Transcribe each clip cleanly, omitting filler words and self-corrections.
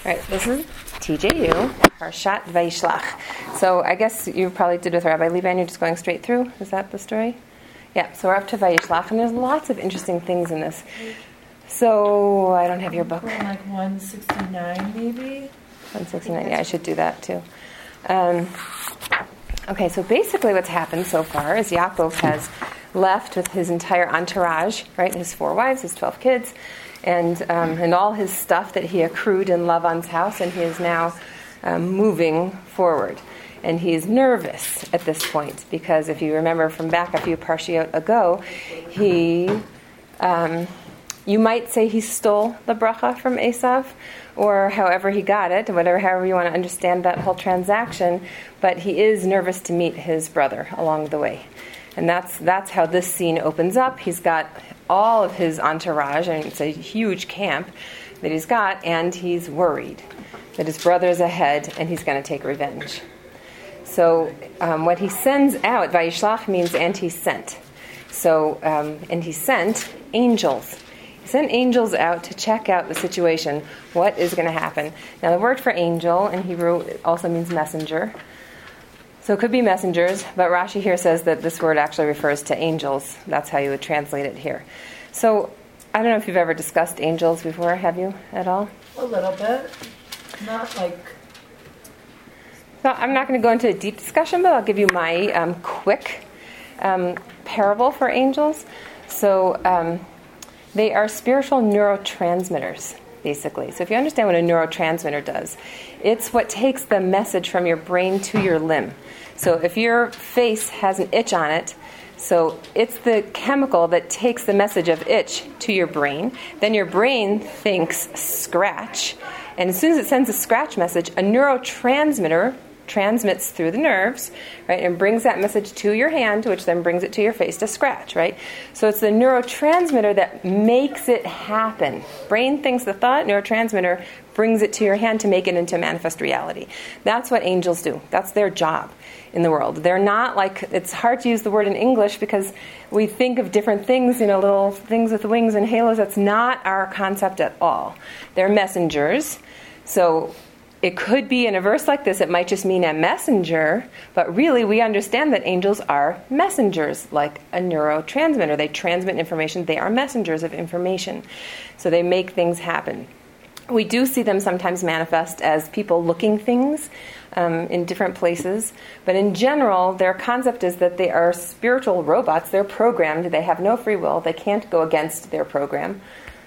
Right, this is TJU, Parshat Vayishlach. So I guess you probably did with Rabbi Liban, you're just going straight through? Is that the story? Yeah, so we're up to Vayishlach, and there's lots of interesting things in this. So, I don't have your book. Like 169 maybe? 169, yeah, I should do that too. Okay, so basically what's happened so far is Yaakov has left with his entire entourage, right? His 4 wives, his 12 kids, and all his stuff that he accrued in Lavan's house, and he is now moving forward. And he is nervous at this point, because if you remember from back a few parshiot ago, you might say he stole the bracha from Esav, or however he got it, however you want to understand that whole transaction, but he is nervous to meet his brother along the way. And that's how this scene opens up. He's got all of his entourage, and it's a huge camp that he's got, and he's worried that his brother's ahead and he's going to take revenge. So what he sends out, Vayishlach means and he sent. So, and he sent angels. He sent angels out to check out the situation, what is going to happen. Now the word for angel in Hebrew also means messenger. So it could be messengers, but Rashi here says that this word actually refers to angels. That's how you would translate it here. So I don't know if you've ever discussed angels before, have you at all? A little bit. Not like... So I'm not going to go into a deep discussion, but I'll give you my quick parable for angels. So they are spiritual neurotransmitters, basically. So if you understand what a neurotransmitter does, it's what takes the message from your brain to your limb. So if your face has an itch on it, so it's the chemical that takes the message of itch to your brain. Then your brain thinks scratch. And as soon as it sends a scratch message, a neurotransmitter transmits through the nerves, right, and brings that message to your hand, which then brings it to your face to scratch, right? So it's the neurotransmitter that makes it happen. Brain thinks the thought, neurotransmitter brings it to your hand to make it into manifest reality. That's what angels do. That's their job in the world. They're not like, it's hard to use the word in English because we think of different things, little things with wings and halos. That's not our concept at all. They're messengers. So it could be in a verse like this, it might just mean a messenger, but really we understand that angels are messengers, like a neurotransmitter. They transmit information. They are messengers of information. So they make things happen. We do see them sometimes manifest as people looking things in different places, but in general, their concept is that they are spiritual robots. They're programmed. They have no free will. They can't go against their program.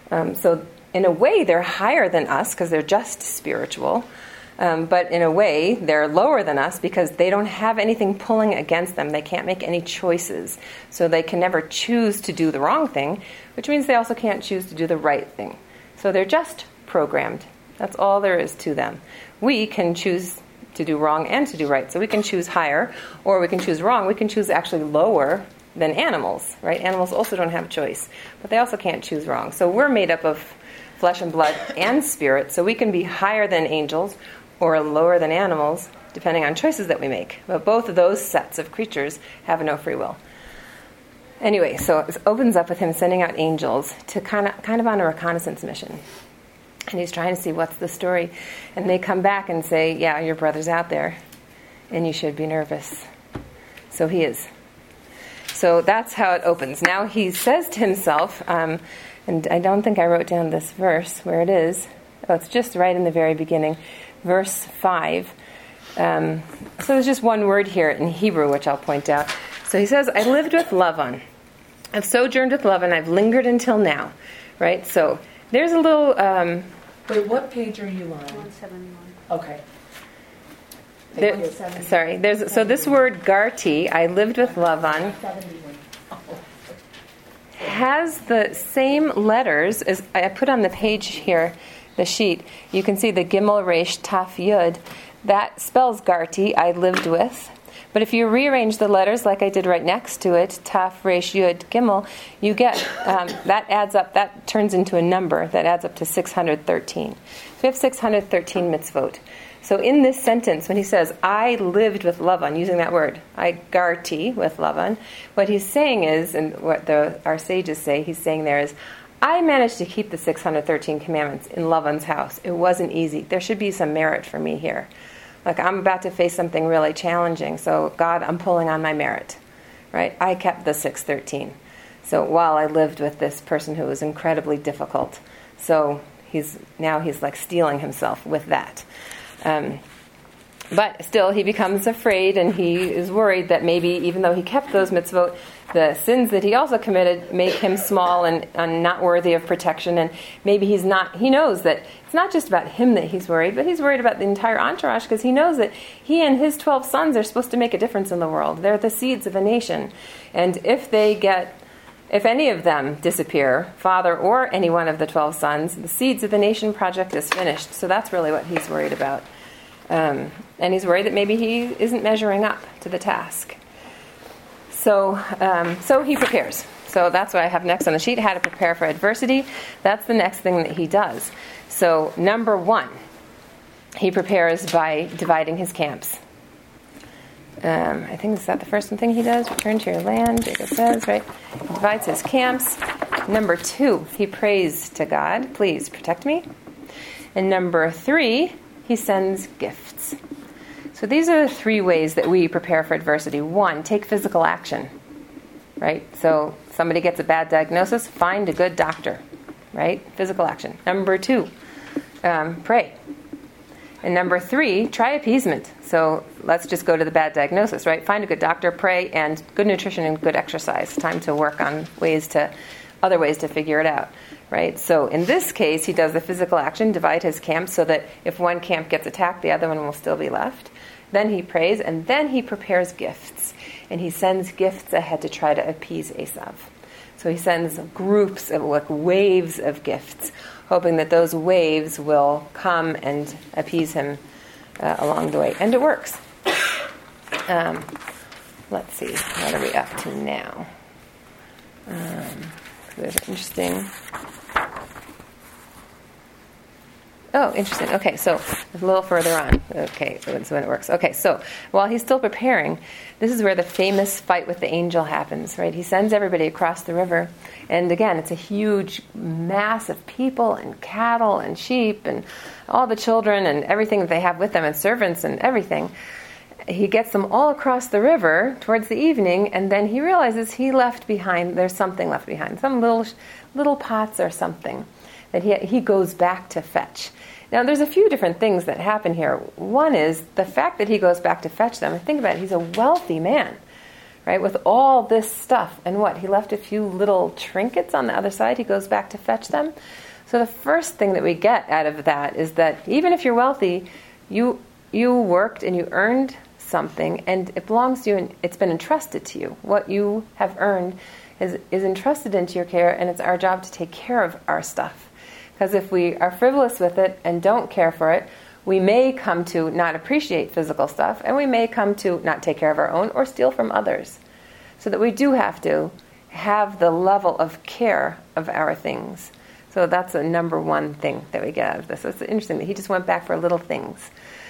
So in a way, they're higher than us because they're just spiritual. But in a way, they're lower than us because they don't have anything pulling against them. They can't make any choices. So they can never choose to do the wrong thing, which means they also can't choose to do the right thing. So they're just programmed. That's all there is to them. We can choose to do wrong and to do right. So we can choose higher, or we can choose wrong. We can choose actually lower than animals, right? Animals also don't have choice, but they also can't choose wrong. So we're made up of flesh and blood and spirit, so we can be higher than angels or lower than animals, depending on choices that we make. But both of those sets of creatures have no free will. Anyway, so it opens up with him sending out angels to kind of on a reconnaissance mission. And he's trying to see what's the story. And they come back and say, yeah, your brother's out there, and you should be nervous. So he is. So that's how it opens. Now he says to himself, and I don't think I wrote down this verse where it is. Oh, it's just right in the very beginning. Verse 5. So there's just one word here in Hebrew, which I'll point out. So he says, I lived with Lavan. I've sojourned with Lavan. I've lingered until now. Right? So there's a little... Wait, what page are you on? 171. Okay. So this word Garti, I lived with Lavan, has the same letters as I put on the page here, the sheet. You can see the Gimel Resh Taf Yud. That spells Garti, I lived with. But if you rearrange the letters like I did right next to it, Taf Resh Yud Gimel, you get, that adds up, that turns into a number that adds up to 613. So we have 613 mitzvot. So in this sentence, when he says, I lived with Lavan, using that word, I garti with Lavan, what he's saying is, and what our sages say, he's saying there is, I managed to keep the 613 commandments in Lavan's house. It wasn't easy. There should be some merit for me here. Like, I'm about to face something really challenging, so God, I'm pulling on my merit, right? I kept the 613. So while I lived with this person who was incredibly difficult, so he's like stealing himself with that. But still, he becomes afraid, and he is worried that maybe, even though he kept those mitzvot, the sins that he also committed make him small and not worthy of protection. And maybe he knows that it's not just about him that he's worried, but he's worried about the entire entourage, because he knows that he and his 12 sons are supposed to make a difference in the world. They're the seeds of a nation. And if any of them disappear, father or any one of the 12 sons, the Seeds of the Nation project is finished. So that's really what he's worried about. And he's worried that maybe he isn't measuring up to the task. So he prepares. So that's what I have next on the sheet, how to prepare for adversity. That's the next thing that he does. So number 1, he prepares by dividing his camps. I think is that the first thing he does? Return to your land, Jacob says, right? He divides his camps. Number 2, he prays to God, please protect me. And number 3, he sends gifts. So these are the 3 ways that we prepare for adversity. 1, take physical action, right? So somebody gets a bad diagnosis, find a good doctor, right? Physical action. Number 2, pray. And number 3, try appeasement. So let's just go to the bad diagnosis, right? Find a good doctor, pray, and good nutrition and good exercise. Time to work on other ways to figure it out, right? So in this case, he does the physical action, divide his camp so that if one camp gets attacked, the other one will still be left. Then he prays, and then he prepares gifts. And he sends gifts ahead to try to appease Esav. So he sends groups of waves of gifts, hoping that those waves will come and appease him along the way. And it works. Let's see, what are we up to now? There's an interesting... Oh, interesting. Okay, so a little further on. Okay, so when it works. Okay, so while he's still preparing, this is where the famous fight with the angel happens, right? He sends everybody across the river. And again, it's a huge mass of people and cattle and sheep and all the children and everything that they have with them and servants and everything. He gets them all across the river towards the evening, and then he realizes there's something left behind, some little pots or something that he goes back to fetch. Now, there's a few different things that happen here. One is the fact that he goes back to fetch them. Think about it. He's a wealthy man, right, with all this stuff. And he left a few little trinkets on the other side. He goes back to fetch them. So the first thing that we get out of that is that even if you're wealthy, you worked and you earned something, and it belongs to you, and it's been entrusted to you. What you have earned is entrusted into your care, and it's our job to take care of our stuff. Because if we are frivolous with it and don't care for it, we may come to not appreciate physical stuff, and we may come to not take care of our own or steal from others. So that we do have to have the level of care of our things. So that's a number 1 thing that we get out of this. So it's interesting that he just went back for little things.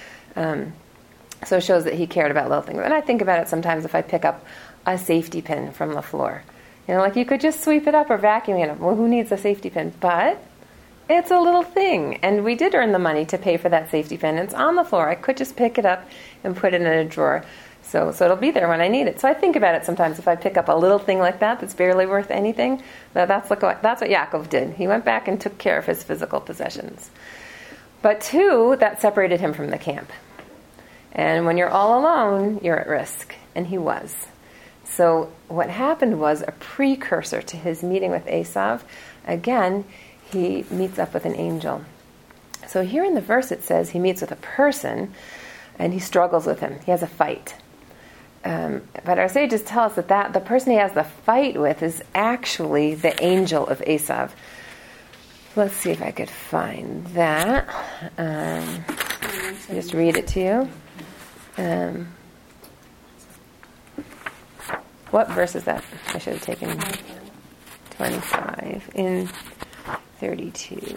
So it shows that he cared about little things. And I think about it sometimes if I pick up a safety pin from the floor. Like you could just sweep it up or vacuum it up. Well, who needs a safety pin? But it's a little thing. And we did earn the money to pay for that safety pin. It's on the floor. I could just pick it up and put it in a drawer. So it'll be there when I need it. So I think about it sometimes if I pick up a little thing like that that's barely worth anything. That's what Yaakov did. He went back and took care of his physical possessions. But 2, that separated him from the camp. And when you're all alone, you're at risk. And he was. So what happened was a precursor to his meeting with Esav. Again, he meets up with an angel. So here in the verse it says he meets with a person and he struggles with him. He has a fight. But our sages tell us that the person he has the fight with is actually the angel of Esav. Let's see if I could find that. I'll just read it to you. What verse is that? I should have taken 25 in 32.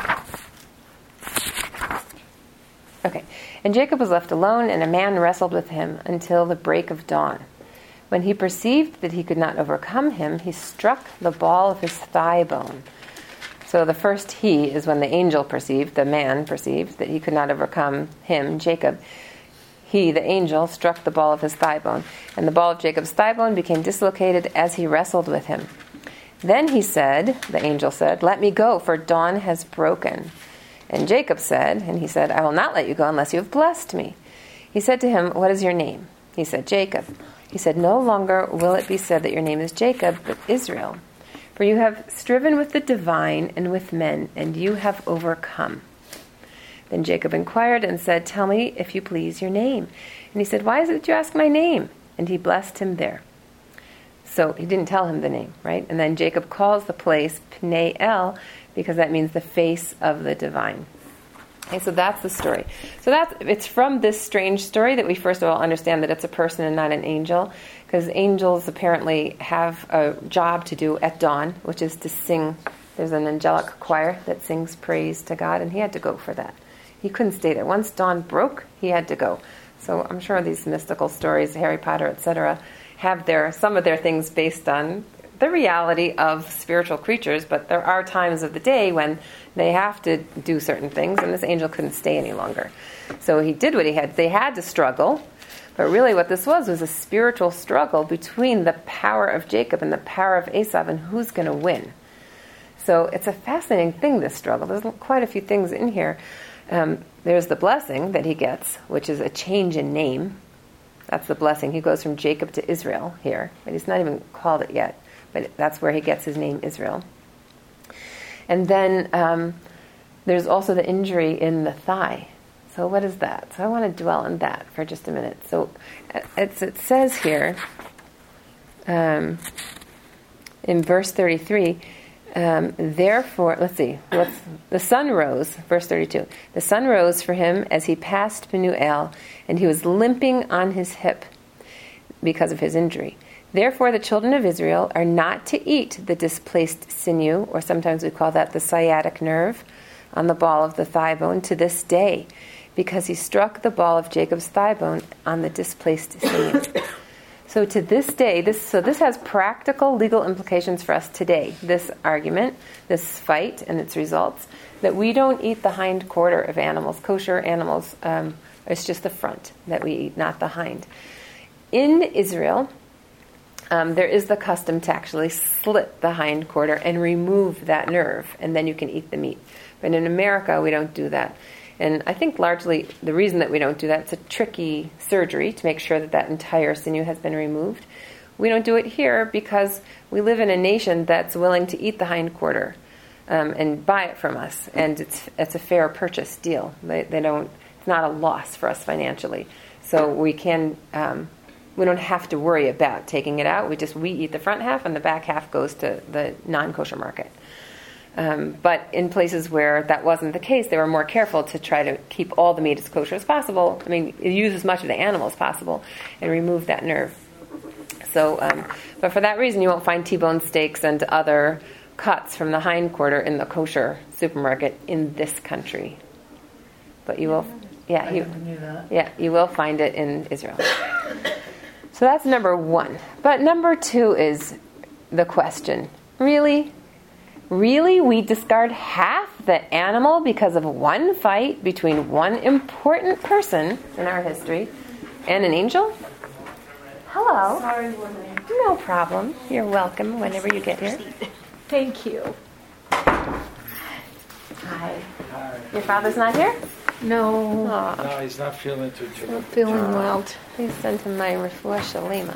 Okay. And Jacob was left alone, and a man wrestled with him until the break of dawn. When he perceived that he could not overcome him, he struck the ball of his thigh bone. So the first he is when the angel perceived, the man perceived, that he could not overcome him, Jacob. He, the angel, struck the ball of his thigh bone, and the ball of Jacob's thigh bone became dislocated as he wrestled with him. Then he said, the angel said, "Let me go, for dawn has broken." And Jacob said, and he said, "I will not let you go unless you have blessed me." He said to him, "What is your name?" He said, "Jacob." He said, "No longer will it be said that your name is Jacob, but Israel. For you have striven with the divine and with men, and you have overcome." Then Jacob inquired and said, "Tell me, if you please, your name." And he said, "Why is it that you ask my name?" And he blessed him there. So he didn't tell him the name, right? And then Jacob calls the place Peniel, because that means the face of the divine. Okay, so that's the story. So it's from this strange story that we first of all understand that it's a person and not an angel, because angels apparently have a job to do at dawn, which is to sing. There's an angelic choir that sings praise to God, and he had to go for that. He couldn't stay there. Once dawn broke, he had to go. So I'm sure these mystical stories, Harry Potter, etc., have some of their things based on the reality of spiritual creatures, but there are times of the day when they have to do certain things, and this angel couldn't stay any longer. So he did what he had. They had to struggle, but really what this was a spiritual struggle between the power of Jacob and the power of Esau, and who's going to win. So it's a fascinating thing, this struggle. There's quite a few things in here. There's the blessing that he gets, which is a change in name. That's the blessing. He goes from Jacob to Israel here, but he's not even called it yet. But that's where he gets his name, Israel. And then there's also the injury in the thigh. So what is that? So I want to dwell on that for just a minute. So it says here, in verse 33, therefore, let's see, the sun rose, verse 32. The sun rose for him as he passed Penuel, and he was limping on his hip because of his injury. Therefore, the children of Israel are not to eat the displaced sinew, or sometimes we call that the sciatic nerve, on the ball of the thigh bone to this day, because he struck the ball of Jacob's thigh bone on the displaced sinew. So to this day, this has practical legal implications for us today, this argument, this fight and its results, that we don't eat the hind quarter of animals. Kosher animals, it's just the front that we eat, not the hind. In Israel, there is the custom to actually slit the hind quarter and remove that nerve, and then you can eat the meat. But in America, we don't do that. And I think largely the reason that we don't do that, it's a tricky surgery to make sure that that entire sinew has been removed. We don't do it here because we live in a nation that's willing to eat the hind quarter and buy it from us, and it's a fair purchase deal. It's not a loss for us financially. So we don't have to worry about taking it out. We eat the front half, and the back half goes to the non-kosher market. But in places where that wasn't the case, they were more careful to try to keep all the meat as kosher as possible. I mean, use as much of the animal as possible and remove that nerve. So, but for that reason, you won't find T-bone steaks and other cuts from the hind quarter in the kosher supermarket in this country. But you will, you will find it in Israel. So that's number one. But number two is the question: Really, we discard half the animal because of one fight between one important person in our history and an angel? Hello. Sorry, woman. No problem. You're welcome whenever you get here. Thank you. Hi. Your father's not here? No. Aw. No, he's not feeling too good. Not feeling well. Please send him my refuah shalema.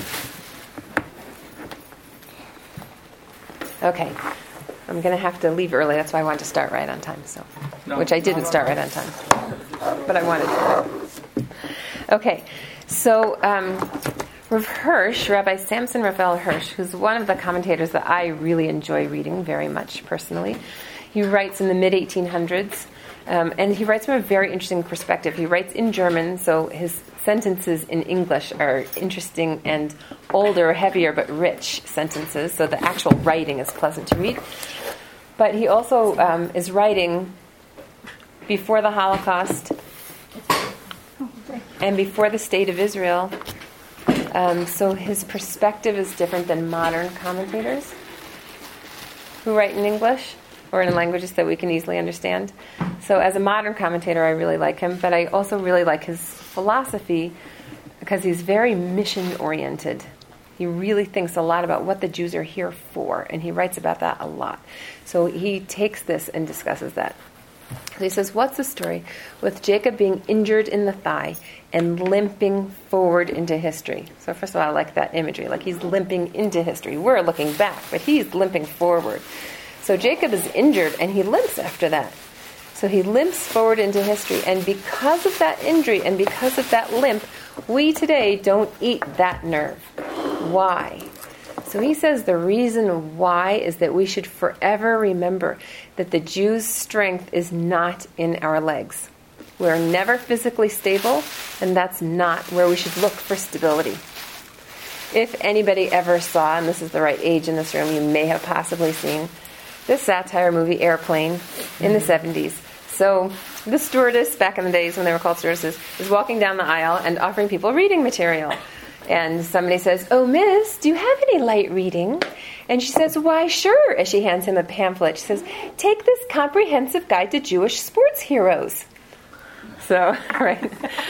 Okay. I'm going to have to leave early. That's why I wanted to start right on time. Which I didn't start right on time. But I wanted to. Okay. So, Rav Hirsch, Rabbi Samson Raphael Hirsch, who's one of the commentators that I really enjoy reading very much personally. He writes in the mid-1800s, and he writes from a very interesting perspective. He writes in German, so his sentences in English are interesting and older, heavier, but rich sentences, so the actual writing is pleasant to read. But he also is writing before the Holocaust and before the State of Israel. So his perspective is different than modern commentators who write in English. or in languages that we can easily understand. So as a modern commentator, I really like him, but I also really like his philosophy because he's very mission-oriented. He really thinks a lot about what the Jews are here for, and he writes about that a lot. So he takes this and discusses that. So he says, what's the story with Jacob being injured in the thigh and limping forward into history? So first of all, I like that imagery, like he's limping into history. We're looking back, but he's limping forward. So Jacob is injured, and he limps after that. So he limps forward into history, and because of that injury and because of that limp, we today don't eat that nerve. Why? So he says the reason why is that we should forever remember that the Jews' strength is not in our legs. We're never physically stable, and that's not where we should look for stability. If anybody ever saw, and this is the right age in this room, you may have possibly seen this satire movie Airplane in the 70s. So the stewardess, back in the days when they were called stewardesses, is walking down the aisle and offering people reading material. And somebody says, "Oh, miss, do you have any light reading?" And she says, "Why, sure," as she hands him a pamphlet. She says, "Take this comprehensive guide to Jewish sports heroes." So, right.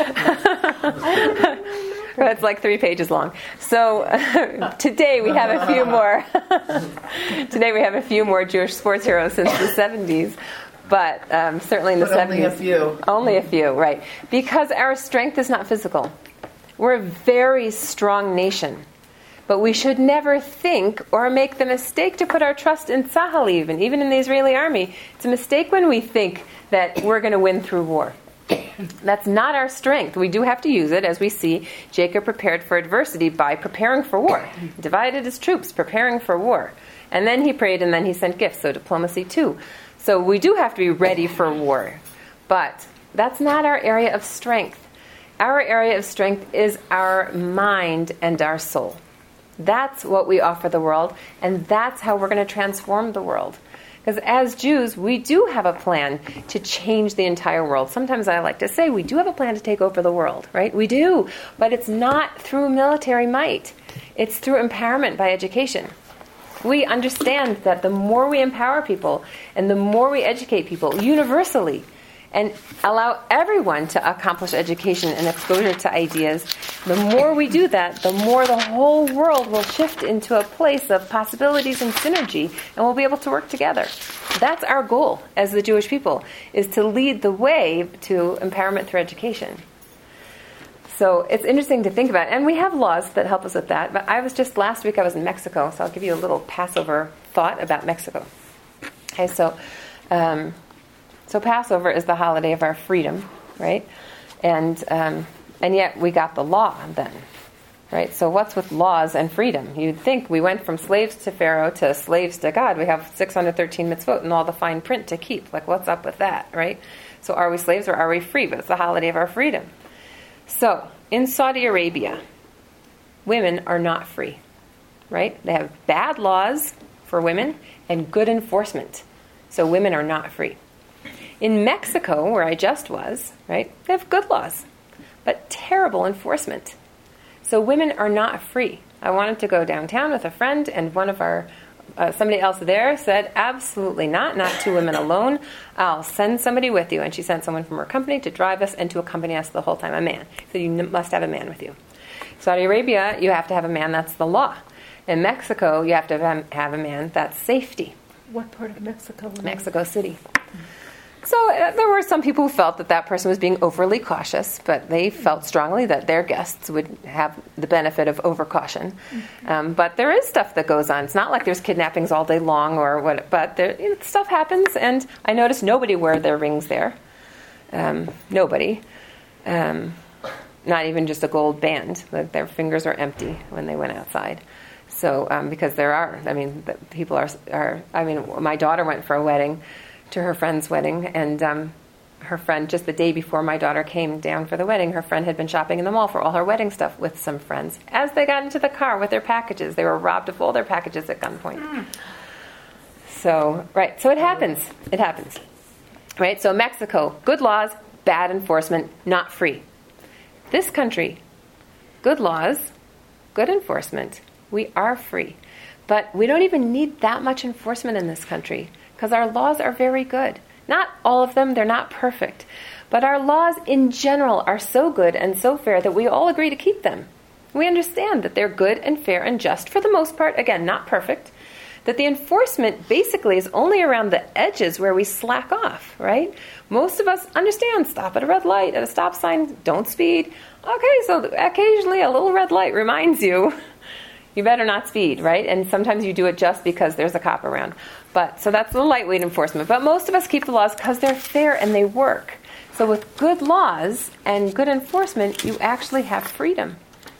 It's like 3 pages long. So today we have a few more. Today we have a few more Jewish sports heroes since the 70s. But certainly in the 70s. Only a few. Only a few, right. Because our strength is not physical. We're a very strong nation. But we should never think or make the mistake to put our trust in Tzahal even in the Israeli army. It's a mistake when we think that we're going to win through war. That's not our strength. We do have to use it, as we see Jacob prepared for adversity by preparing for war. He divided his troops, preparing for war. And then he prayed, and then he sent gifts, so diplomacy too. So we do have to be ready for war. But that's not our area of strength. Our area of strength is our mind and our soul. That's what we offer the world, and that's how we're going to transform the world. Because as Jews, we do have a plan to change the entire world. Sometimes I like to say we do have a plan to take over the world, right? We do, but it's not through military might. It's through empowerment by education. We understand that the more we empower people and the more we educate people universally, and allow everyone to accomplish education and exposure to ideas, the more we do that, the more the whole world will shift into a place of possibilities and synergy, and we'll be able to work together. That's our goal as the Jewish people, is to lead the way to empowerment through education. So it's interesting to think about, and we have laws that help us with that, but last week I was in Mexico, so I'll give you a little Passover thought about Mexico. Okay, so Passover is the holiday of our freedom, right? And yet we got the law then, right? So what's with laws and freedom? You'd think we went from slaves to Pharaoh to slaves to God. We have 613 mitzvot and all the fine print to keep. Like, what's up with that, right? So are we slaves or are we free? But it's the holiday of our freedom. So in Saudi Arabia, women are not free, right? They have bad laws for women and good enforcement. So women are not free. In Mexico, where I just was, right, they have good laws, but terrible enforcement. So women are not free. I wanted to go downtown with a friend, and one of our, somebody else there said, absolutely not 2 women alone. I'll send somebody with you. And she sent someone from her company to drive us and to accompany us the whole time, a man. So you must have a man with you. Saudi Arabia, you have to have a man, that's the law. In Mexico, you have to have a man, that's safety. What part of Mexico? Mexico City. So there were some people who felt that person was being overly cautious, but they felt strongly that their guests would have the benefit of overcaution. But there is stuff that goes on. It's not like there's kidnappings all day long or what, but stuff happens. And I noticed nobody wore their rings there. Nobody. Not even just a gold band. Like their fingers are empty when they went outside. So because people are. My daughter went for a wedding. To her friend's wedding, and her friend, just the day before my daughter came down for the wedding, her friend had been shopping in the mall for all her wedding stuff with some friends. As they got into the car with their packages, they were robbed of all their packages at gunpoint. So it happens. It happens. Right? So Mexico, good laws, bad enforcement, not free. This country, good laws, good enforcement, we are free. But we don't even need that much enforcement in this country because our laws are very good. Not all of them, they're not perfect. But our laws in general are so good and so fair that we all agree to keep them. We understand that they're good and fair and just for the most part, again, not perfect. That the enforcement basically is only around the edges where we slack off, right? Most of us understand, stop at a red light, at a stop sign, don't speed. Okay, so occasionally a little red light reminds you, you better not speed, right? And sometimes you do it just because there's a cop around. So that's the lightweight enforcement. But most of us keep the laws because they're fair and they work. So with good laws and good enforcement, you actually have freedom.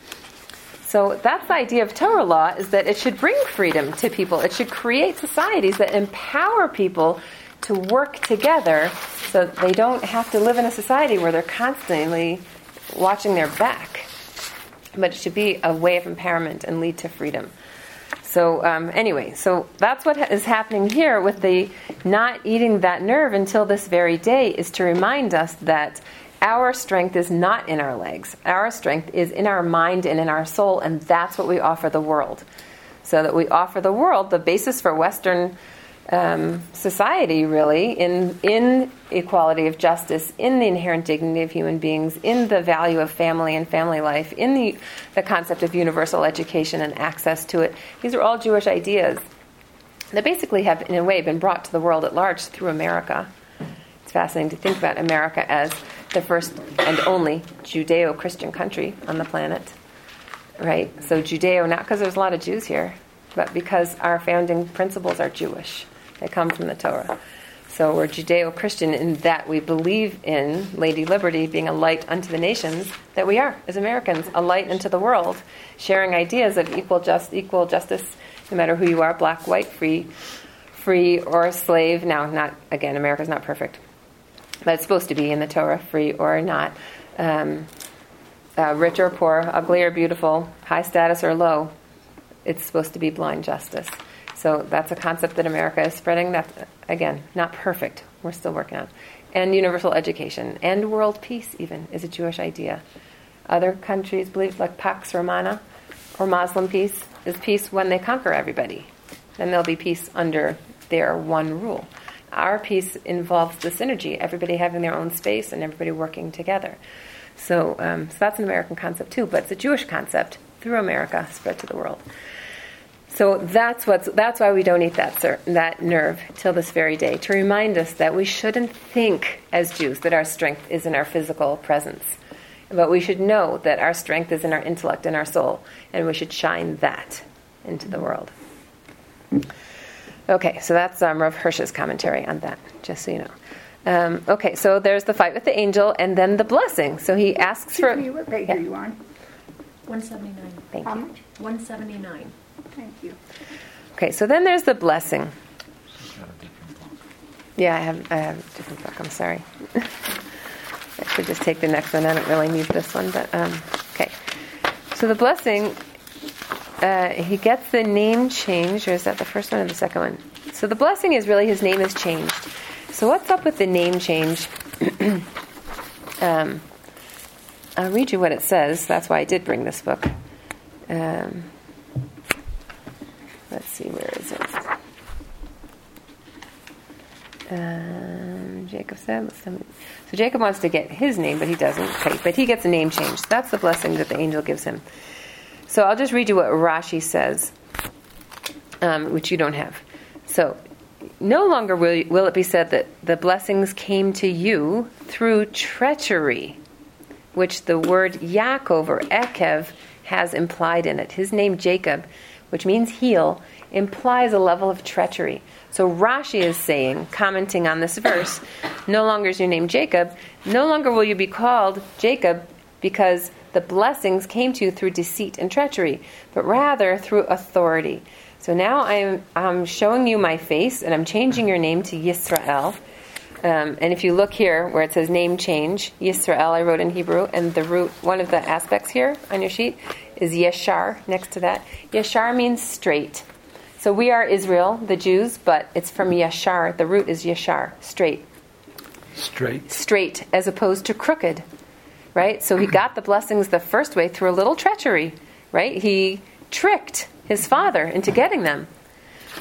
So that's the idea of Torah law, is that it should bring freedom to people. It should create societies that empower people to work together so they don't have to live in a society where they're constantly watching their back. But it should be a way of empowerment and lead to freedom. So anyway, so that's what is happening here with the not eating that nerve until this very day, is to remind us that our strength is not in our legs. Our strength is in our mind and in our soul, and that's what we offer the world. So that we offer the world the basis for Western society, really, in equality of justice, in the inherent dignity of human beings, in the value of family and family life, in the concept of universal education and access to it. These are all Jewish ideas that basically have, in a way, been brought to the world at large through America. It's fascinating to think about America as the first and only Judeo-Christian country on the planet, right? So Judeo, not because there's a lot of Jews here, but because our founding principles are Jewish. They come from the Torah. So we're Judeo-Christian in that we believe in Lady Liberty being a light unto the nations, that we are, as Americans, a light unto the world, sharing ideas of equal justice, no matter who you are, black, white, free or slave. Now, not, again, America's not perfect, but it's supposed to be in the Torah, free or not, rich or poor, ugly or beautiful, high status or low. It's supposed to be blind justice. So that's a concept that America is spreading. That's, again, not perfect. We're still working on. And universal education. And world peace, even, is a Jewish idea. Other countries believe, like Pax Romana, or Muslim peace, is peace when they conquer everybody. Then there'll be peace under their one rule. Our peace involves the synergy, everybody having their own space and everybody working together. So that's an American concept too, but it's a Jewish concept through America, spread to the world. So that's why we don't eat that nerve till this very day, to remind us that we shouldn't think as Jews that our strength is in our physical presence, but we should know that our strength is in our intellect and our soul, and we should shine that into the world. Okay, so that's Rav Hirsch's commentary on that, just so you know. Okay, so there's the fight with the angel, and then the blessing. So he asks for... Excuse me, what page are you on? 179. Thank How you. much? 179. Thank you. Okay, so then there's the blessing. Yeah, I have a different book. I'm sorry. I should just take the next one. I don't really need this one, but okay. So the blessing, he gets the name changed, or is that the first one or the second one? So the blessing is really his name is changed. So what's up with the name change? I'll read you what it says. That's why I did bring this book. Let's see, where is it? Jacob said, so Jacob wants to get his name, but he doesn't. Okay, but he gets a name change. That's the blessing that the angel gives him. So I'll just read you what Rashi says, which you don't have. So, no longer will it be said that the blessings came to you through treachery, which the word Yaakov or Ekev has implied in it. His name Jacob, which means heel, implies a level of treachery. So Rashi is saying, commenting on this verse, no longer is your name Jacob, no longer will you be called Jacob because the blessings came to you through deceit and treachery, but rather through authority. So now I'm showing you my face, and I'm changing your name to Yisrael. And if you look here where it says name change, Yisrael I wrote in Hebrew, and the root, one of the aspects here on your sheet is Yeshar next to that. Yeshar means straight. So we are Israel, the Jews, but it's from Yeshar. The root is Yeshar, straight. Straight, as opposed to crooked, right? So he got the blessings the first way through a little treachery, right? He tricked his father into getting them.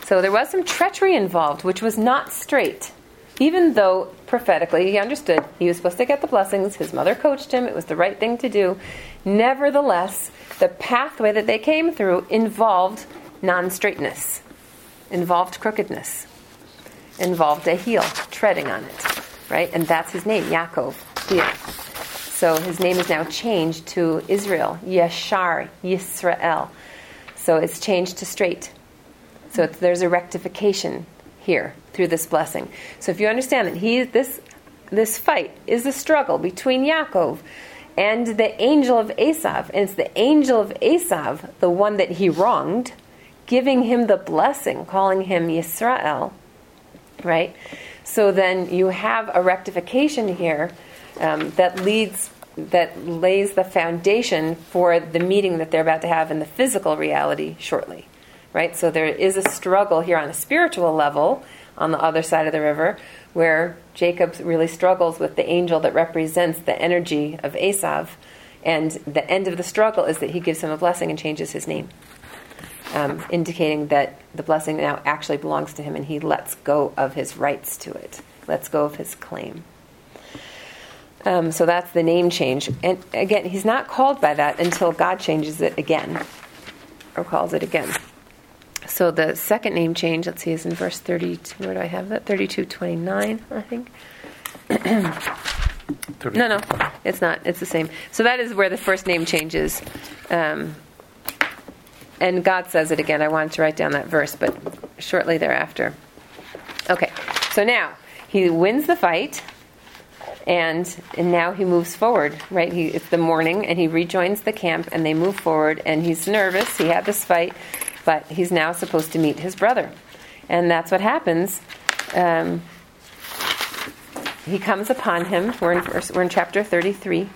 So there was some treachery involved, which was not straight. Even though prophetically he understood he was supposed to get the blessings, his mother coached him, it was the right thing to do. Nevertheless, the pathway that they came through involved non-straightness, involved crookedness, involved a heel, treading on it, right? And that's his name, Yaakov, here. So his name is now changed to Israel, Yeshar, Yisrael. So it's changed to straight. So there's a rectification here through this blessing. So if you understand that this fight is a struggle between Yaakov and the angel of Esav, and it's the angel of Esav, the one that he wronged, giving him the blessing, calling him Yisrael, right? So then you have a rectification here that lays the foundation for the meeting that they're about to have in the physical reality shortly, right? So there is a struggle here on a spiritual level on the other side of the river, where Jacob really struggles with the angel that represents the energy of Esav, and the end of the struggle is that he gives him a blessing and changes his name, indicating that the blessing now actually belongs to him, and he lets go of his rights to it, lets go of his claim. So that's the name change. And again, he's not called by that until God changes it again, or calls it again. So the second name change, let's see, is in verse 32. Where do I have that? 32:29, I think. No, it's not. It's the same. So that is where the first name changes. And God says it again. I wanted to write down that verse, but shortly thereafter. Okay, so now he wins the fight, and now he moves forward, right? It's the morning, and he rejoins the camp, and they move forward, and he's nervous. He had this fight, but he's now supposed to meet his brother. And that's what happens. He comes upon him. We're in chapter 33.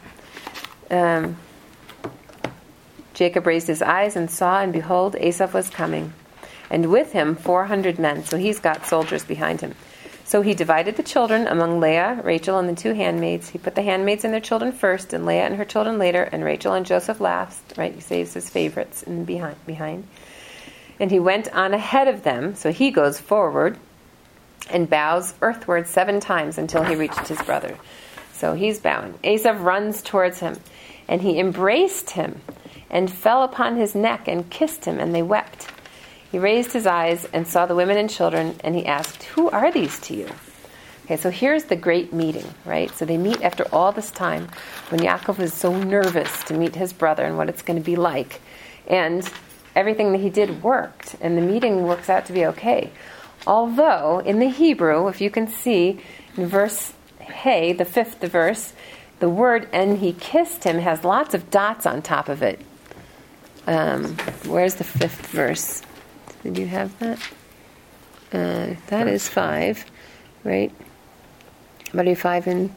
Jacob raised his eyes and saw, and behold, Esav was coming, and with him 400 men. So he's got soldiers behind him. So he divided the children among Leah, Rachel, and the two handmaids. He put the handmaids and their children first, and Leah and her children later, and Rachel and Joseph last. Right? He saves his favorites in behind. And he went on ahead of them, so he goes forward and bows earthward 7 times until he reached his brother. So he's bowing. Esav runs towards him, and he embraced him and fell upon his neck and kissed him, and they wept. He raised his eyes and saw the women and children, and he asked, "Who are these to you?" Okay, so here's the great meeting, right? So they meet after all this time, when Yaakov is so nervous to meet his brother and what it's going to be like. And everything that he did worked, and the meeting works out to be okay. Although, in the Hebrew, if you can see, in verse Hey, the 5th verse, the word "and he kissed him" has lots of dots on top of it. Where's the 5th verse? Did you have that? That is 5, right? What are 5 and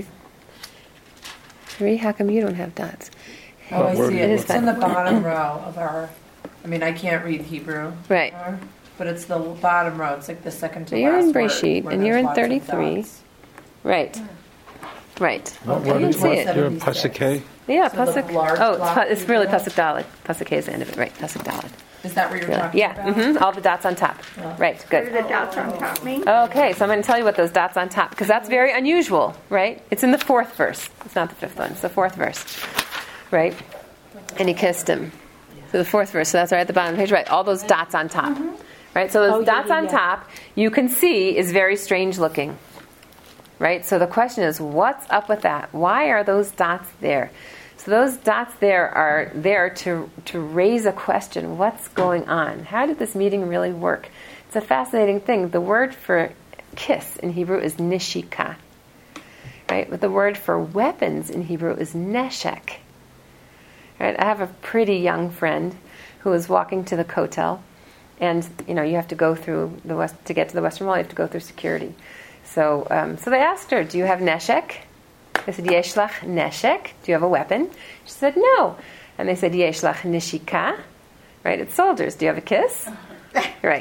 33? How come you don't have dots? Oh, I see it. It is It's in the bottom row of our... I can't read Hebrew. Right. But it's the bottom row. It's like the second to So you're in last Breshit, word, and where you're in there's lots of 33. dots. Right. Right. What You can is see it. You're in Pasuk Hay? Yeah, So the Pasuk. large block It's really Hebrew? Pasuk Dalet. Pasuk Hay is the end of it. Right, Pasuk Dalet. Is that what you're talking Yeah, about? all the dots on top. Right, What do good. the dots on top mean? Okay, so I'm going to tell you what those dots on top, because that's very unusual, right? It's in the 4th verse. It's not the 5th one. It's the 4th verse, right? And he kissed him. So the 4th verse. So that's right at the bottom of the page, right? All those dots on top, right? So those dots on top, you can see, is very strange looking, right? So the question is, what's up with that? Why are those dots there? So those dots there are there to raise a question. What's going on? How did this meeting really work? It's a fascinating thing. The word for kiss in Hebrew is nishika, right? But the word for weapons in Hebrew is neshek. Right? I have a pretty young friend who was walking to the Kotel, and you have to go through the west to get to the Western Wall. You have to go through security. So they asked her, "Do you have neshek?" They said, "Yesh lach neshek." Do you have a weapon? She said, "No." And they said, "Yesh lach nishika." Right? It's soldiers. Do you have a kiss? Right.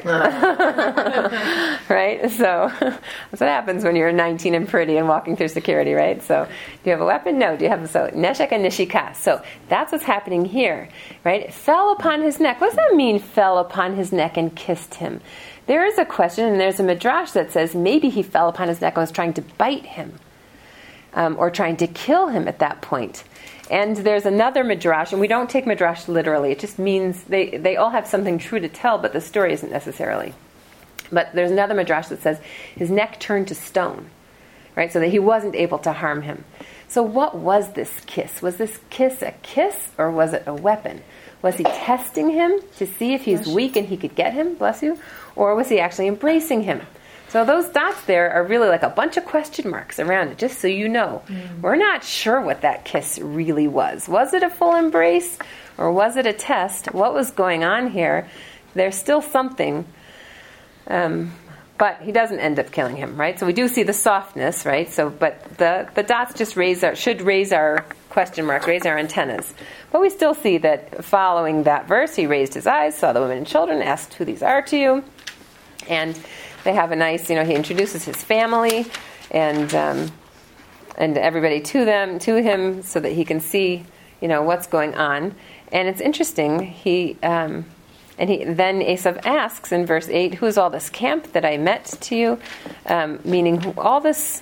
Right? So that's what happens when you're 19 and pretty and walking through security, right? So do you have a weapon? No. Do you have neshek and nishika? So that's what's happening here, right? It fell upon his neck. What does that mean, fell upon his neck and kissed him? There is a question, and there's a midrash that says maybe he fell upon his neck and was trying to bite him, or trying to kill him at that point. And there's another midrash, and we don't take midrash literally. It just means they all have something true to tell, but the story isn't necessarily. But there's another midrash that says his neck turned to stone, right? So that he wasn't able to harm him. So what was this kiss? Was this kiss a kiss, or was it a weapon? Was he testing him to see if he's weak and he could get him, bless you? Or was he actually embracing him? So those dots there are really like a bunch of question marks around it, just so you know. We're not sure what that kiss really was. Was it a full embrace, or was it a test? What was going on here? There's still something, but he doesn't end up killing him, right? So we do see the softness, right? So, but the dots just should raise our question marks, raise our antennas. But we still see that following that verse, he raised his eyes, saw the women and children, asked who these are to you, and they have a nice, he introduces his family and everybody to him, so that he can see, what's going on. And it's interesting. Then Esav asks in verse 8, "Who is all this camp that I met to you?" Meaning all these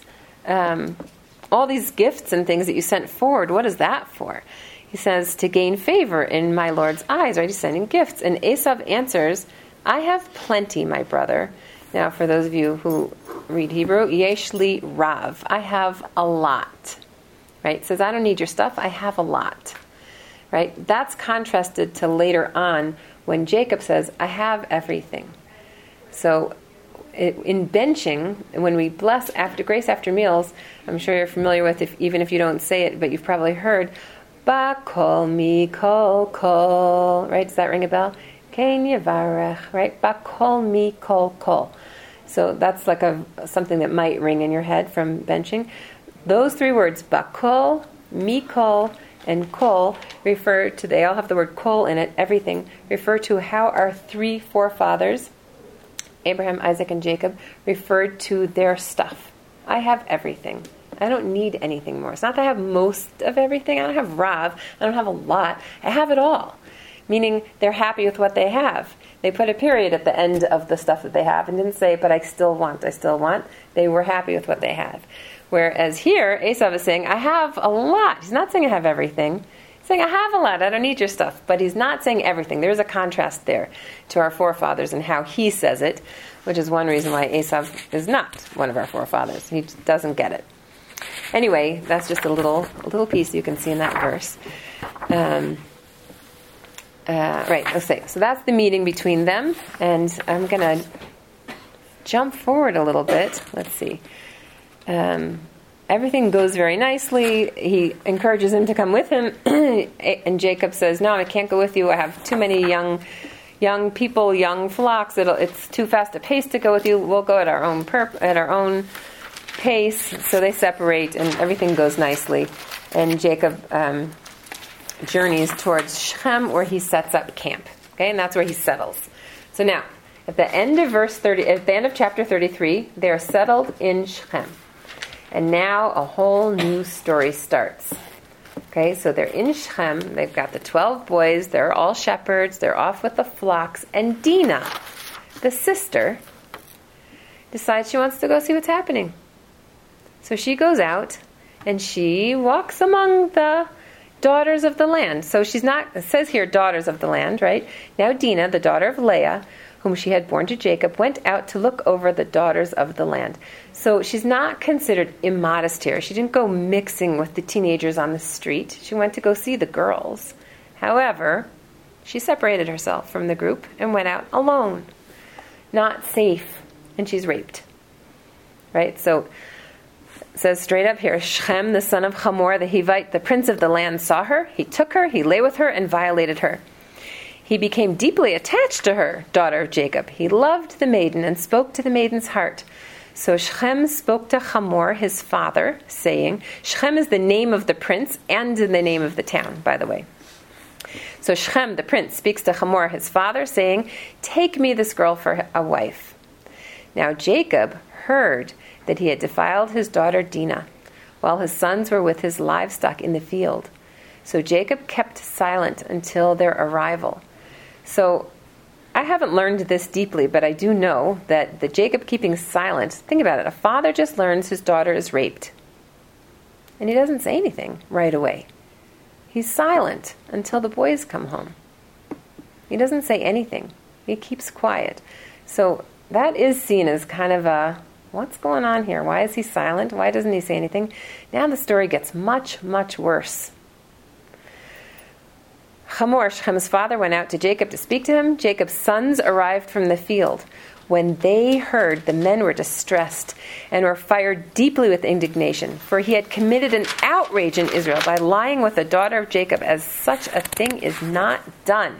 gifts and things that you sent forward. What is that for? He says, to gain favor in my Lord's eyes. Right? He's sending gifts. And Esav answers, "I have plenty, my brother." Now, for those of you who read Hebrew, yesh li rav. I have a lot. Right? It says, I don't need your stuff. I have a lot. Right? That's contrasted to later on when Jacob says, I have everything. So in benching, when we bless after grace after meals, I'm sure you're familiar with, even if you don't say it, but you've probably heard, Bakol mikol kol. Right? Does that ring a bell? Kein yavarech. Right? Bakol mikol kol. So that's like something that might ring in your head from benching. Those three words, bakol, mikol, and kol, refer to, they all have the word kol in it, everything, refer to how our three forefathers, Abraham, Isaac, and Jacob, referred to their stuff. I have everything. I don't need anything more. It's not that I have most of everything. I don't have Rav. I don't have a lot. I have it all. Meaning they're happy with what they have. They put a period at the end of the stuff that they have and didn't say, but I still want. They were happy with what they have. Whereas here, Esav is saying, I have a lot. He's not saying I have everything. He's saying, I have a lot. I don't need your stuff. But he's not saying everything. There's a contrast there to our forefathers and how he says it, which is one reason why Esav is not one of our forefathers. He doesn't get it. Anyway, that's just a little piece you can see in that verse. Right, let's see. So that's the meeting between them, and I'm going to jump forward a little bit. Let's see. Everything goes very nicely. He encourages him to come with him, and Jacob says, "No, I can't go with you. I have too many young people, young flocks. It's too fast a pace to go with you. We'll go at our own pace." So they separate, and everything goes nicely. And Jacob journeys towards Shechem, where he sets up camp. Okay, and that's where he settles. So now, at the end of chapter 33, they are settled in Shechem, and now a whole new story starts. Okay, so they're in Shechem. They've got the 12 boys. They're all shepherds. They're off with the flocks, and Dinah, the sister, decides she wants to go see what's happening. So she goes out and she walks among the daughters of the land. So she's not, it says here daughters of the land, right? Now Dinah, the daughter of Leah, whom she had borne to Jacob, went out to look over the daughters of the land. So she's not considered immodest here. She didn't go mixing with the teenagers on the street. She went to go see the girls. However, she separated herself from the group and went out alone. Not safe. And she's raped. Right? So it says straight up here, Shechem, the son of Hamor, the Hivite, the prince of the land, saw her. He took her, he lay with her, and violated her. He became deeply attached to her, daughter of Jacob. He loved the maiden and spoke to the maiden's heart. So Shechem spoke to Hamor, his father, saying, Shechem is the name of the prince and the name of the town, by the way. So Shechem, the prince, speaks to Hamor, his father, saying, "Take me this girl for a wife." Now Jacob heard that he had defiled his daughter Dinah, while his sons were with his livestock in the field. So Jacob kept silent until their arrival. So I haven't learned this deeply, but I do know that the Jacob keeping silent, think about it, a father just learns his daughter is raped. And he doesn't say anything right away. He's silent until the boys come home. He doesn't say anything. He keeps quiet. So that is seen as kind of a, what's going on here? Why is he silent? Why doesn't he say anything? Now the story gets much, much worse. Hamor, Shechem's father, went out to Jacob to speak to him. Jacob's sons arrived from the field. When they heard, the men were distressed and were fired deeply with indignation, for he had committed an outrage in Israel by lying with the daughter of Jacob, as such a thing is not done.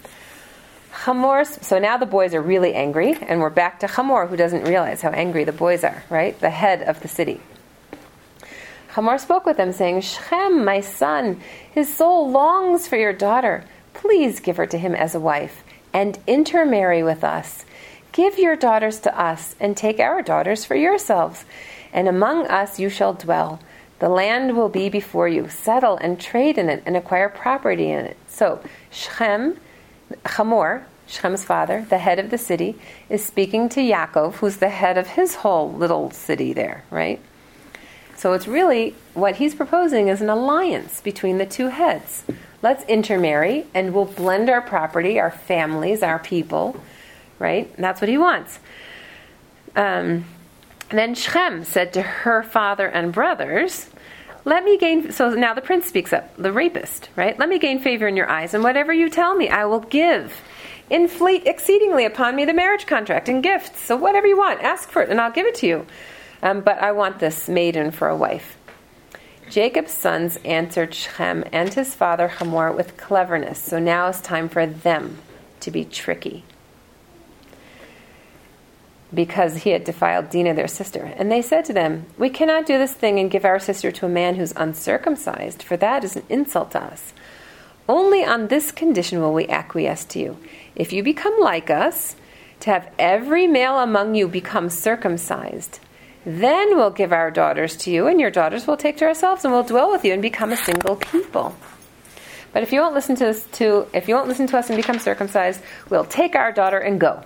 So now the boys are really angry, and we're back to Hamor, who doesn't realize how angry the boys are, right? The head of the city. Hamor spoke with them, saying, "Shechem, my son, his soul longs for your daughter. Please give her to him as a wife, and intermarry with us. Give your daughters to us, and take our daughters for yourselves. And among us you shall dwell. The land will be before you. Settle and trade in it, and acquire property in it." So Hamor, Shechem's father, the head of the city, is speaking to Yaakov, who's the head of his whole little city there, right? So it's really, what he's proposing is an alliance between the two heads. Let's intermarry, and we'll blend our property, our families, our people, right? And that's what he wants. Then Shechem said to her father and brothers, "Let me gain," so now the prince speaks up, the rapist, right? "Let me gain favor in your eyes, and whatever you tell me, I will give. Inflate exceedingly upon me the marriage contract and gifts. So whatever you want, ask for it, and I'll give it to you. But I want this maiden for a wife." Jacob's sons answered Shechem and his father Hamor with cleverness. So now it's time for them to be tricky, because he had defiled Dinah, their sister. And they said to them, "We cannot do this thing and give our sister to a man who's uncircumcised, for that is an insult to us. Only on this condition will we acquiesce to you. If you become like us, to have every male among you become circumcised, then we'll give our daughters to you, and your daughters we'll take to ourselves, and we'll dwell with you and become a single people. But if you won't listen to us and become circumcised, we'll take our daughter and go."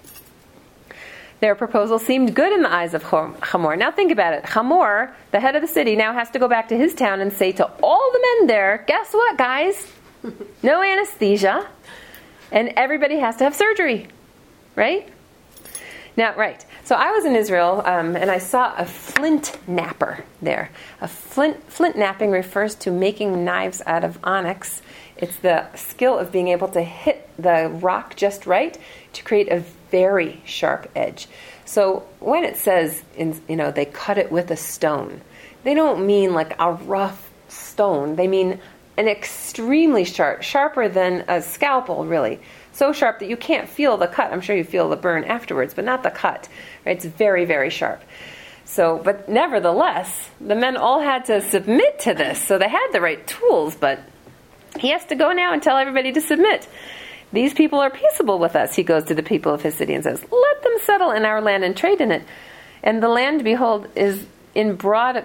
Their proposal seemed good in the eyes of Hamor. Now think about it. Hamor, the head of the city, now has to go back to his town and say to all the men there, "Guess what, guys? No anesthesia, and everybody has to have surgery." Right? Now, right. So I was in Israel, and I saw a flint knapper there. A flint knapping refers to making knives out of onyx. It's the skill of being able to hit the rock just right to create a very sharp edge. So when it says, they cut it with a stone, they don't mean like a rough stone. They mean an extremely sharper than a scalpel, really. So sharp that you can't feel the cut. I'm sure you feel the burn afterwards, but not the cut. Right? It's very, very sharp. So, but nevertheless, the men all had to submit to this. So they had the right tools, but he has to go now and tell everybody to submit. "These people are peaceable with us," he goes to the people of his city and says, "Let them settle in our land and trade in it. And the land, behold, is broad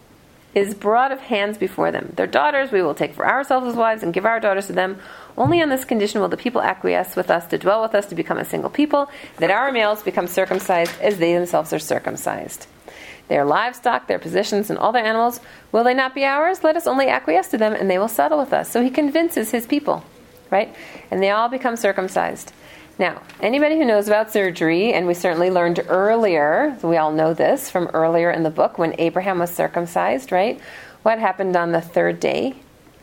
of hands before them. Their daughters we will take for ourselves as wives and give our daughters to them. Only on this condition will the people acquiesce with us to dwell with us to become a single people, that our males become circumcised as they themselves are circumcised. Their livestock, their possessions, and all their animals, will they not be ours? Let us only acquiesce to them, and they will settle with us." So he convinces his people, right? And they all become circumcised. Now, anybody who knows about surgery, and we certainly learned earlier, we all know this from earlier in the book, when Abraham was circumcised, right? What happened on the third day?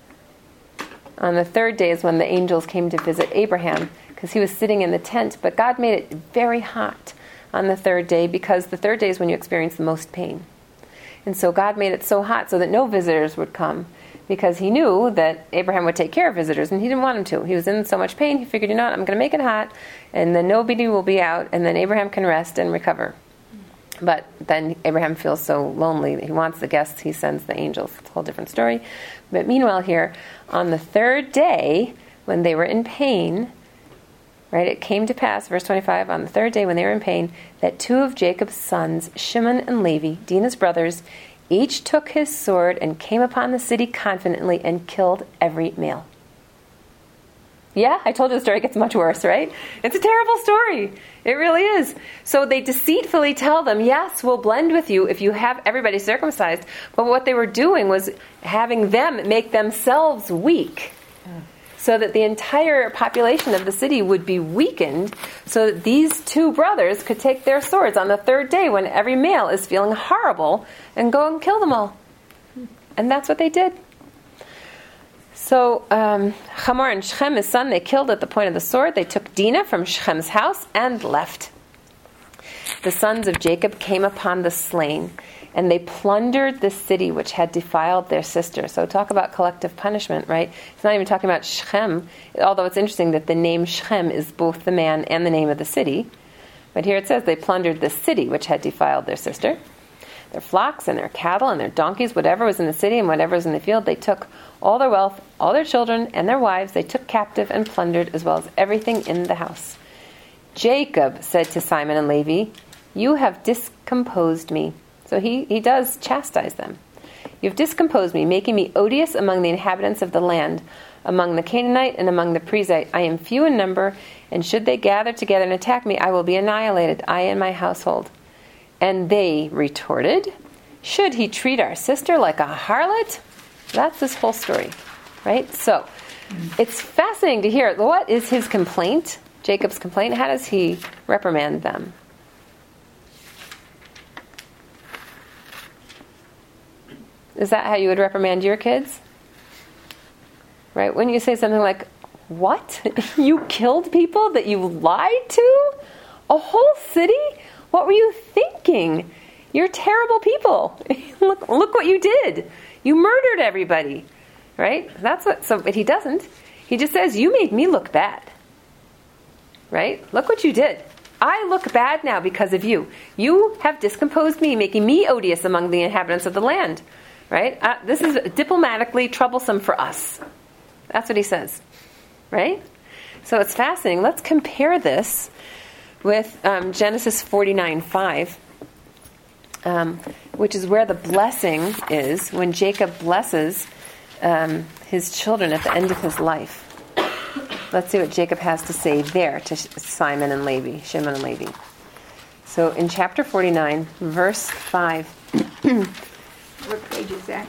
On the third day is when the angels came to visit Abraham, because he was sitting in the tent, but God made it very hot on the third day, because the third day is when you experience the most pain. And so God made it so hot so that no visitors would come, because he knew that Abraham would take care of visitors, and he didn't want him to. He was in so much pain, he figured, I'm going to make it hot, and then nobody will be out, and then Abraham can rest and recover. But then Abraham feels so lonely that he wants the guests, he sends the angels. It's a whole different story. But meanwhile here, on the third day, when they were in pain, right? It came to pass, verse 25, on the third day when they were in pain, that two of Jacob's sons, Shimon and Levi, Dinah's brothers, each took his sword and came upon the city confidently and killed every male. Yeah, I told you the story gets much worse, right? It's a terrible story. It really is. So they deceitfully tell them, yes, we'll blend with you if you have everybody circumcised. But what they were doing was having them make themselves weak, so that the entire population of the city would be weakened, so that these two brothers could take their swords on the third day when every male is feeling horrible and go and kill them all. And that's what they did. So Hamor and Shechem, his son, they killed at the point of the sword. They took Dinah from Shechem's house and left. The sons of Jacob came upon the slain, and they plundered the city which had defiled their sister. So talk about collective punishment, right? It's not even talking about Shechem, although it's interesting that the name Shechem is both the man and the name of the city. But here it says they plundered the city which had defiled their sister. Their flocks and their cattle and their donkeys, whatever was in the city and whatever was in the field, they took all their wealth, all their children and their wives, they took captive and plundered, as well as everything in the house. Jacob said to Simon and Levi, "You have discomposed me." So he does chastise them. "You have discomposed me, making me odious among the inhabitants of the land, among the Canaanite and among the Perizzite. I am few in number, and should they gather together and attack me, I will be annihilated, I and my household." And they retorted, "Should he treat our sister like a harlot?" That's this whole story, right? So it's fascinating to hear. What is his complaint? Jacob's complaint? How does he reprimand them? Is that how you would reprimand your kids? Right? When you say something like, "What? You killed people that you lied to? A whole city? What were you thinking? You're terrible people. Look what you did. You murdered everybody." Right? That's what. So, but he doesn't. He just says, "You made me look bad." Right? Look what you did. I look bad now because of you. You have discomposed me, making me odious among the inhabitants of the land. Right? This is diplomatically troublesome for us. That's what he says. Right? So it's fascinating. Let's compare this with Genesis 49:5, which is where the blessing is, when Jacob blesses his children at the end of his life. Let's see what Jacob has to say there to Simon and Levi, Shimon and Levi. So in chapter 49, verse 5. What page is that?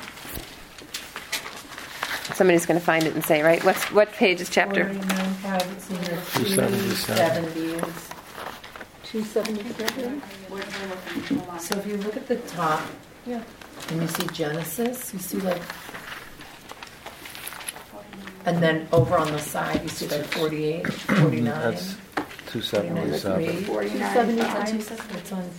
Somebody's going to find it and say, right? What page is chapter? 49:5, it's in the 277. 270s. 277? So if you look at the top, and you see Genesis, you see like, and then over on the side, you see like 48, 49. That's 277. 49. It's on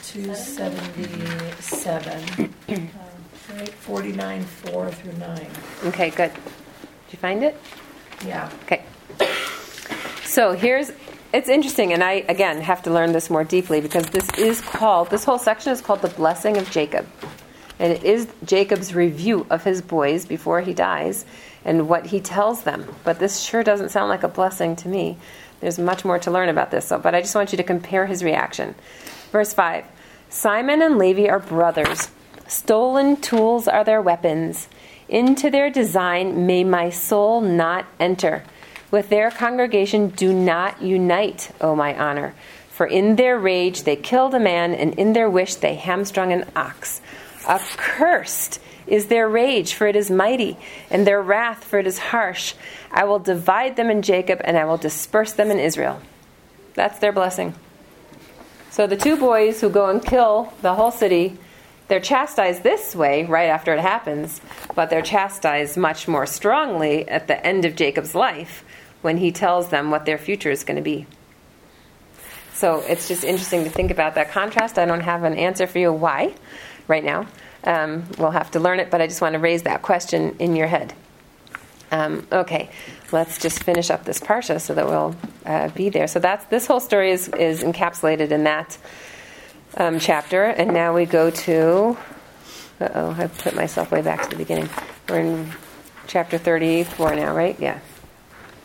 277. Right, 49, 4 through 9. Okay, good. Did you find it? Yeah. Okay. So it's interesting, and I, again, have to learn this more deeply, because this whole section is called the blessing of Jacob. And it is Jacob's review of his boys before he dies and what he tells them. But this sure doesn't sound like a blessing to me. There's much more to learn about this, but I just want you to compare his reaction. Verse 5, "Simon and Levi are brothers. Stolen tools are their weapons. Into their design may my soul not enter. With their congregation do not unite, O my honor. For in their rage they killed a man, and in their wish they hamstrung an ox. Accursed is their rage, for it is mighty, and their wrath, for it is harsh. I will divide them in Jacob, and I will disperse them in Israel." That's their blessing. So the two boys who go and kill the whole city, they're chastised this way right after it happens, but they're chastised much more strongly at the end of Jacob's life when he tells them what their future is going to be. So it's just interesting to think about that contrast. I don't have an answer for you why right now. We'll have to learn it, but I just want to raise that question in your head. Okay, let's just finish up this parsha so that we'll be there. So this whole story is encapsulated in that chapter, and now we go to, I put myself way back to the beginning. We're in chapter 34 now, right? Yeah.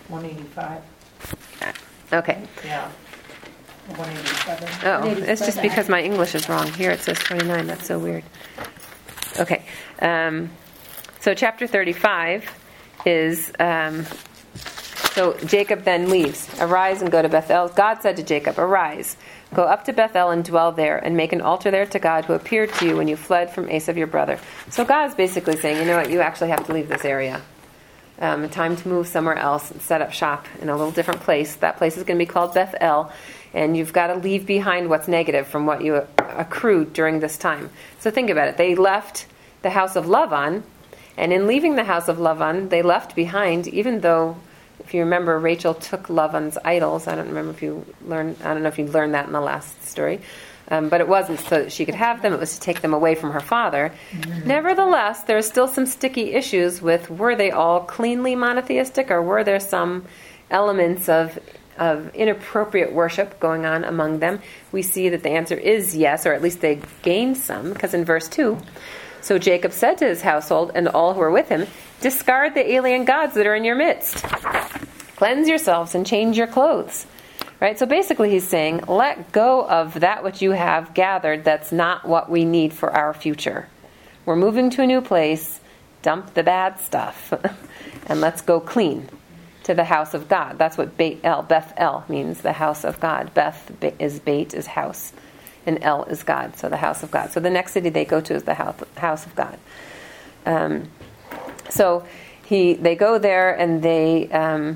185. Okay. Yeah. 187. Oh, it's just because my English is wrong. Here it says 29. That's so weird. Okay. So chapter 35 is... so Jacob then leaves. Arise and go to Bethel. God said to Jacob, arise, go up to Bethel and dwell there, and make an altar there to God who appeared to you when you fled from Esau your brother. So God is basically saying, you know what, you actually have to leave this area. Time to move somewhere else and set up shop in a little different place. That place is going to be called Bethel, and you've got to leave behind what's negative from what you accrued during this time. So think about it. They left the house of Lavan, and in leaving the house of Lavan, they left behind, even though, if you remember, Rachel took Lavan's idols. I don't know if you learned that in the last story. But it wasn't so that she could have them. It was to take them away from her father. Mm-hmm. Nevertheless, there are still some sticky issues with, were they all cleanly monotheistic, or were there some elements of inappropriate worship going on among them? We see that the answer is yes, or at least they gained some, because in verse 2, so Jacob said to his household and all who were with him, discard the alien gods that are in your midst. Cleanse yourselves and change your clothes. Right? So basically he's saying, let go of that which you have gathered that's not what we need for our future. We're moving to a new place, dump the bad stuff, and let's go clean to the house of God. That's what Beth-El means, the house of God. Beth is Beit, is house, and El is God, so the house of God. So the next city they go to is the house of God. So they go there and they...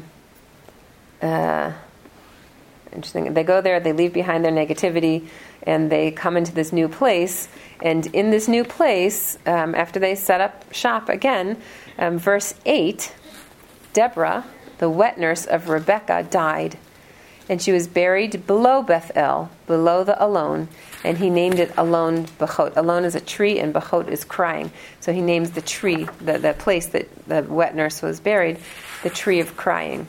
interesting. They go there, they leave behind their negativity, and they come into this new place. And in this new place, after they set up shop again, verse 8, Deborah, the wet nurse of Rebekah, died. And she was buried below Bethel, below the Alon, and he named it Alon Bechot. Alon is a tree, and Bechot is crying. So he names the tree, the place that the wet nurse was buried, the tree of crying.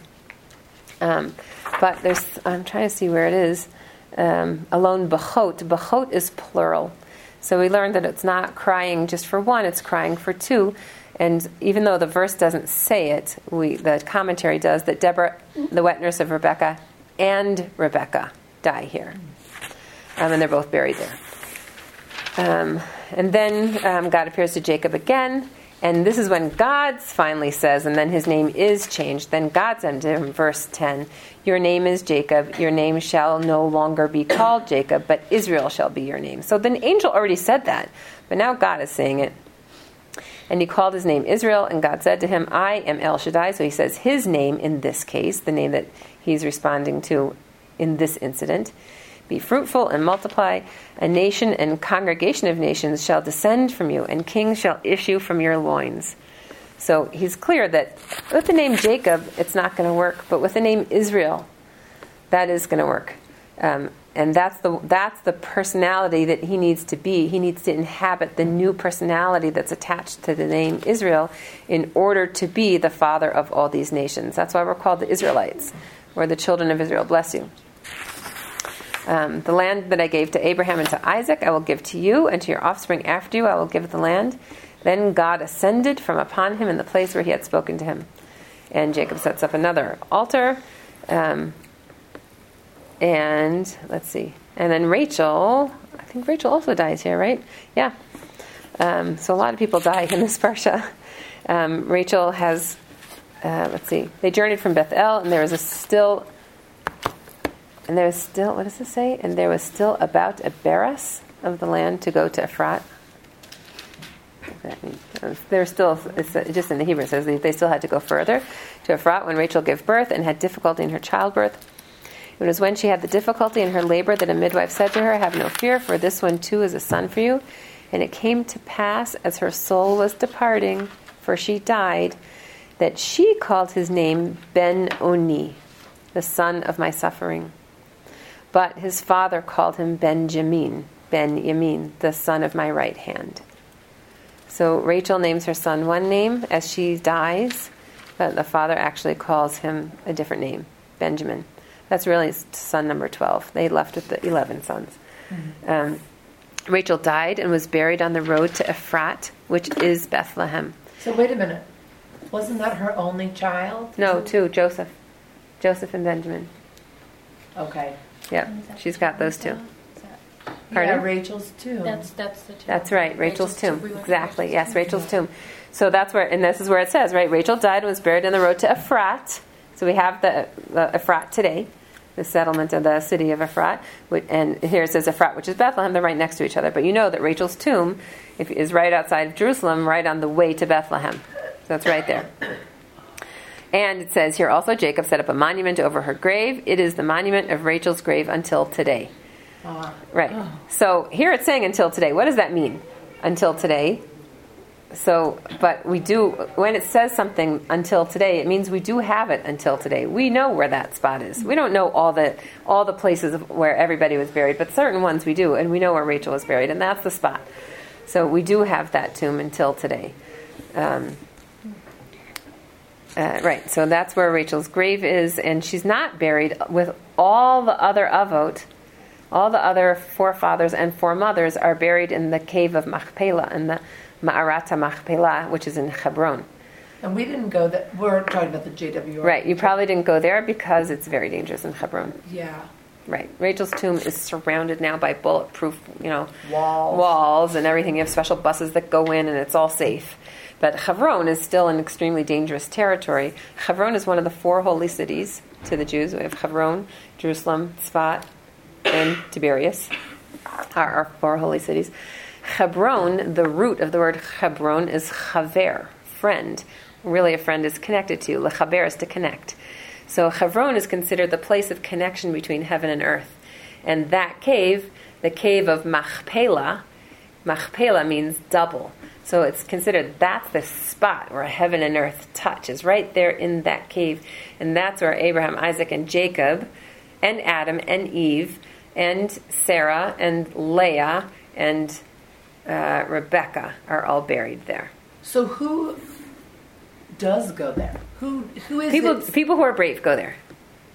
But I'm trying to see where it is. Alon Bechot. Bechot is plural. So we learned that it's not crying just for one, it's crying for two. And even though the verse doesn't say it, the commentary does, that Deborah, the wet nurse of Rebekah, and Rebekah die here. And they're both buried there. And then God appears to Jacob again. And this is when God finally says, and then his name is changed. Then God said to him, verse 10, your name is Jacob. Your name shall no longer be called Jacob, but Israel shall be your name. So the angel already said that, but now God is saying it. And he called his name Israel, and God said to him, I am El Shaddai. So he says his name in this case, the name that he's responding to in this incident. Be fruitful and multiply. A nation and congregation of nations shall descend from you, and kings shall issue from your loins. So he's clear that with the name Jacob, it's not going to work, but with the name Israel, that is going to work. And that's the personality that he needs to be. He needs to inhabit the new personality that's attached to the name Israel in order to be the father of all these nations. That's why we're called the Israelites, or the children of Israel. Bless you. The land that I gave to Abraham and to Isaac I will give to you, and to your offspring after you I will give the land. Then God ascended from upon him in the place where he had spoken to him. And Jacob sets up another altar. And let's see. And then Rachel, I think Rachel also dies here, right? Yeah. So a lot of people die in this parsha. Rachel has, let's see. They journeyed from Bethel, and there was still, what does it say? And there was still about a beres of the land to go to Ephrat. There's still, it's just in the Hebrew, it says they still had to go further to Ephrat when Rachel gave birth and had difficulty in her childbirth. It was when she had the difficulty in her labor that a midwife said to her, have no fear, for this one too is a son for you. And it came to pass, as her soul was departing, for she died, that she called his name Ben-Oni, the son of my suffering. But his father called him Ben-Yamin, the son of my right hand. So Rachel names her son one name as she dies, but the father actually calls him a different name, Benjamin. That's really son number 12. They left with the 11 sons. Mm-hmm. Rachel died and was buried on the road to Ephrat, which is Bethlehem. So wait a minute. Wasn't that her only child? No, two, Joseph. Joseph and Benjamin. Okay. Yep, she's got those two. Yeah, Pardon? Rachel's tomb. That's the tomb. That's right, Rachel's tomb. We went to Exactly, Rachel's yes, tomb. Rachel's tomb. So that's where, and this is where it says, right? Rachel died and was buried on the road to Ephrat. So we have the Ephrat today, the settlement of the city of Ephrat. And here it says Ephrat, which is Bethlehem. They're right next to each other. But you know that Rachel's tomb is right outside of Jerusalem, right on the way to Bethlehem. So that's right there. And it says here also, Jacob set up a monument over her grave. It is the monument of Rachel's grave until today. Right. So here it's saying until today. What does that mean? Until today. So, but we do, when it says something until today, it means we do have it until today. We know where that spot is. We don't know all the places where everybody was buried, but certain ones we do, and we know where Rachel was buried, and that's the spot. So we do have that tomb until today. Right, so that's where Rachel's grave is, and she's not buried with all the other Avot. All the other forefathers and foremothers are buried in the cave of Machpelah, in the Ma'arata Machpelah, which is in Hebron. And we didn't go that. We're talking about the JWR. Right, you probably didn't go there because it's very dangerous in Hebron. Yeah. Right, Rachel's tomb is surrounded now by bulletproof, Walls and everything. You have special buses that go in, and it's all safe. But Hebron is still an extremely dangerous territory. Hebron is one of the 4 holy cities to the Jews. We have Hebron, Jerusalem, Tzfat, and Tiberias are our 4 holy cities. Hebron, the root of the word Hebron is chaver, friend. Really, a friend is connected to. Lechaber is to connect. So Hebron is considered the place of connection between heaven and earth. And that cave, the cave of Machpelah means double. So it's considered that's the spot where heaven and earth touch, is right there in that cave. And that's where Abraham, Isaac, and Jacob, and Adam, and Eve, and Sarah, and Leah, and Rebecca are all buried there. So who does go there? Who is it? People who are brave go there.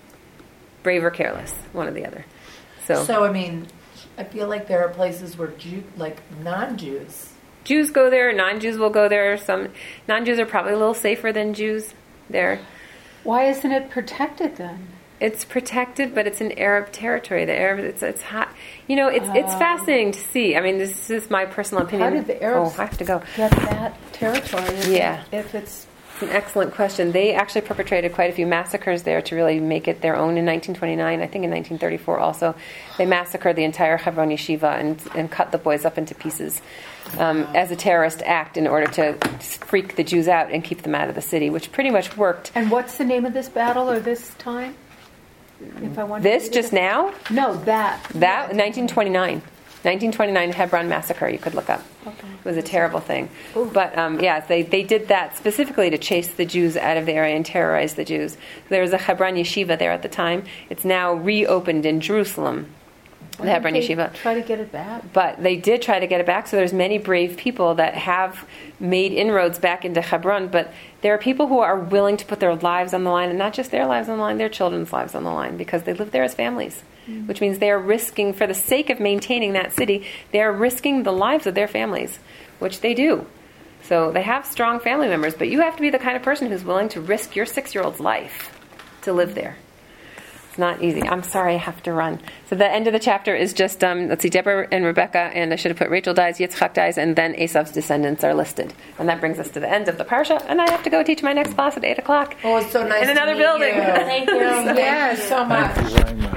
Brave or careless, one or the other. So I mean, I feel like there are places where non-Jews. Jews go there, non-Jews will go there. Some non-Jews are probably a little safer than Jews there. Why isn't it protected then? It's protected, but it's in Arab territory. The Arab, it's hot. It's fascinating to see. I mean, this is my personal opinion. How did the Arabs I have to go. get that territory? If it's an excellent question. They actually perpetrated quite a few massacres there to really make it their own in 1929. I think in 1934 also. They massacred the entire Hebron Yeshiva and cut the boys up into pieces as a terrorist act in order to freak the Jews out and keep them out of the city, which pretty much worked. And what's the name of this battle or this time? If I want This just now? No, that 1929. 1929 Hebron massacre. You could look up. Okay. It was a terrible thing. But they did that specifically to chase the Jews out of the area and terrorize the Jews. There was a Hebron yeshiva there at the time. It's now reopened in Jerusalem. The Hebron yeshiva. Try to get it back. But they did try to get it back, so there's many brave people that have made inroads back into Hebron, but there are people who are willing to put their lives on the line, and not just their lives on the line, their children's lives on the line, because they live there as families, which means they are risking, for the sake of maintaining that city, they are risking the lives of their families, which they do. So they have strong family members, but you have to be the kind of person who's willing to risk your 6-year-old's life to live there. Not easy. I'm sorry, I have to run. So the end of the chapter is just, Deborah and Rebecca, and I should have put Rachel dies, Yitzchak dies, and then Esav's descendants are listed. And that brings us to the end of the parsha, and I have to go teach my next class at 8 o'clock. Oh, it's so nice in another to meet building. You. Thank you. Yes, so much. Thank you very much.